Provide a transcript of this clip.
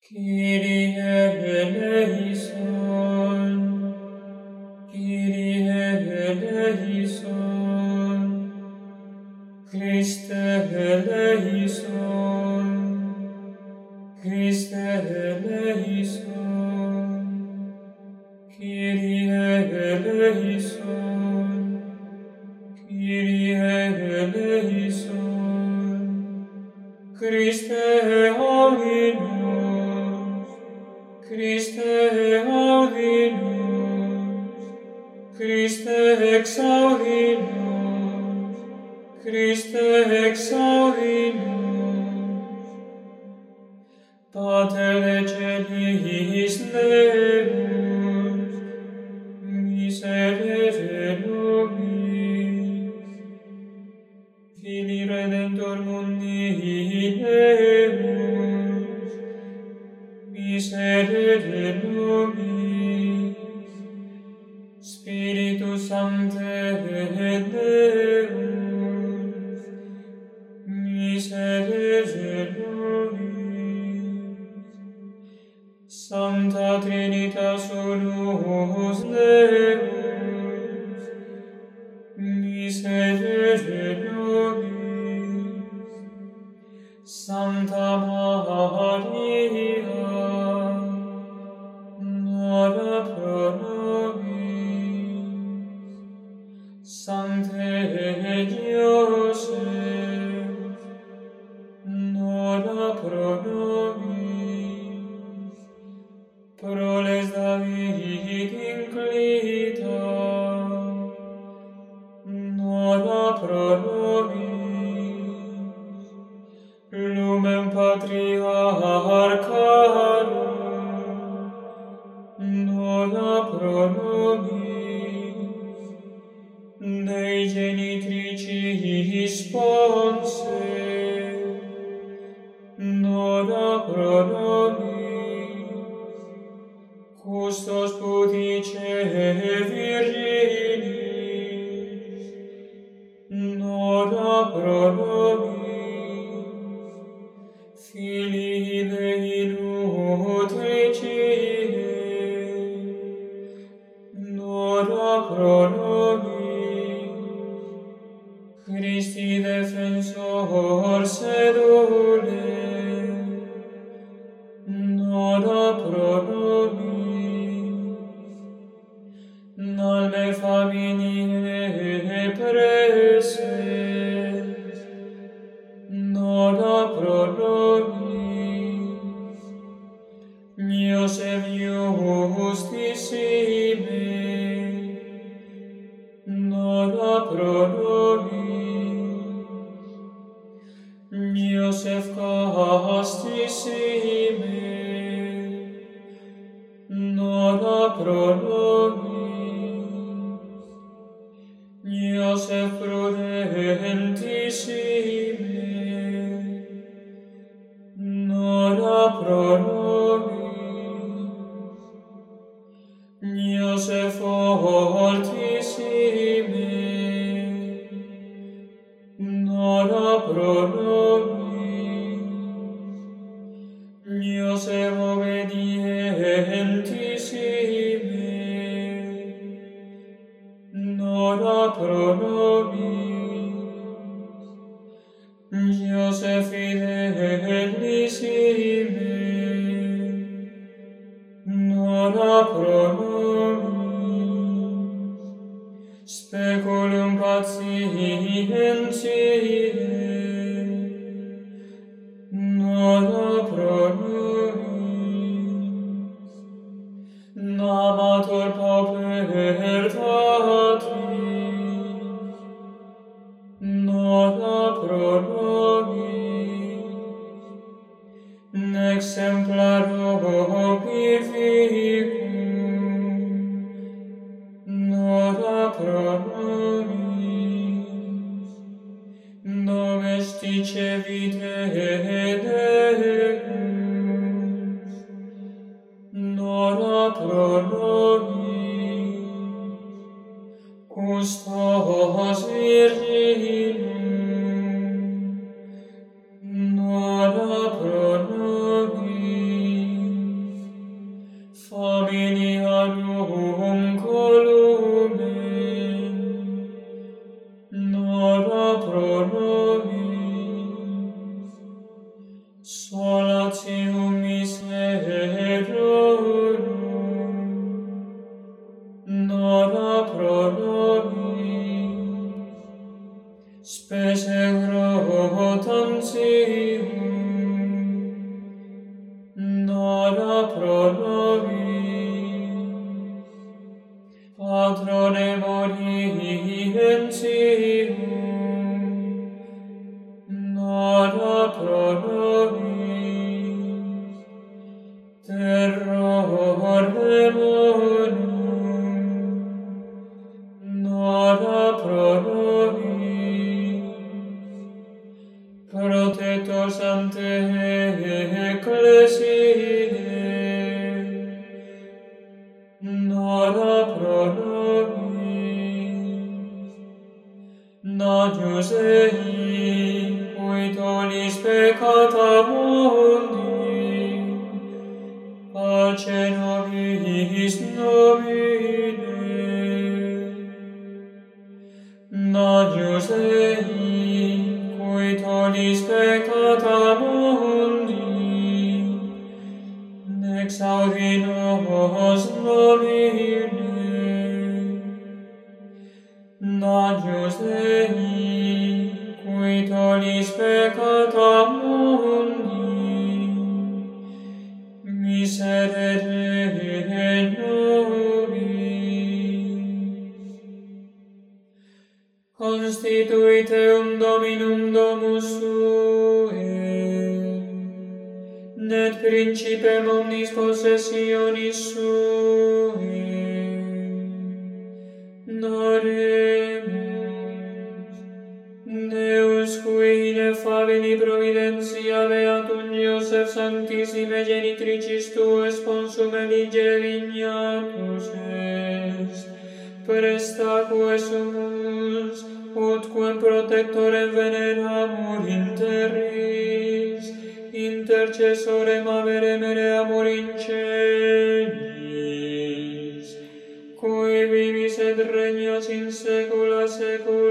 Kyrie eleison, Kyrie eleison, Christe eleison, Christe eleison, Kyrie eleison, Kyrie eleison, Christe audi nos, Christe audi nos, Christe exaudi nos, Christe exaudi nos. Pater de celis nebus, miserere nobis, Filii Redemptor mundi nebus, miserere nobis, Spiritus Sancte Deus, miserere nobis, Sancta Trinitas unus Deus, miserere nobis, Sancta Maria, ora pro nobis, Sancte Joseph, ora pro nobis, proles David inclita, ora pro nobis, lumen patriarcharum, ora pro nobis, Dei genitrici sponse, ora pro nobis, custos pudice virginis, ora pro nobis, Filii Dei nutricide, ora pro nobis, Christi defensor sedule, ora pro nobis, nalme faminiae preses, ora pro nobis, Iosef justissime, ora pro nobis, Iosef castissime, ora pro nobis, Iosef prudentissime, ora pro nobis, Iosef altissime, ora pro nobis, Iosef obedientissime, ora pro nobis, Iosef fidelissime, ora pro nobis, speculum patientiae, ora pro nobis, namator paupertatis, ora pro nobis, exemplaro pificum, ora pro nobis, domestice vitae Deus, ora pro nobis, custos virginum, ora pro nobis, consortium miserorum, nora pro nobis, spese grotantium, nora pro nobis, patrone morientium, nora pro nobis, terror demonum, nora pro nobis, protectos ante ecclesiae, nora pro nobis, nagius Dei, cui tollis peccata mundi, pace nobis nomine. Nagius Dei, cui tollis peccata mundi, exaudi nos nomine. Nagius Dei, cui tollis peccata mundi, miserere nobis. Constituit eum Dominum domus suae, net principem omnis possessionis suae. Oremus. Deus, cui ineffabili providentia beatum Iosef sanctissime genitricis tuae sponsum eligere vignatus est, presta quae sumus, utquem protectorem veneramur in terris, intercessorem avere mere amor in celis, cui vivis et regnas in saecula saeculorum.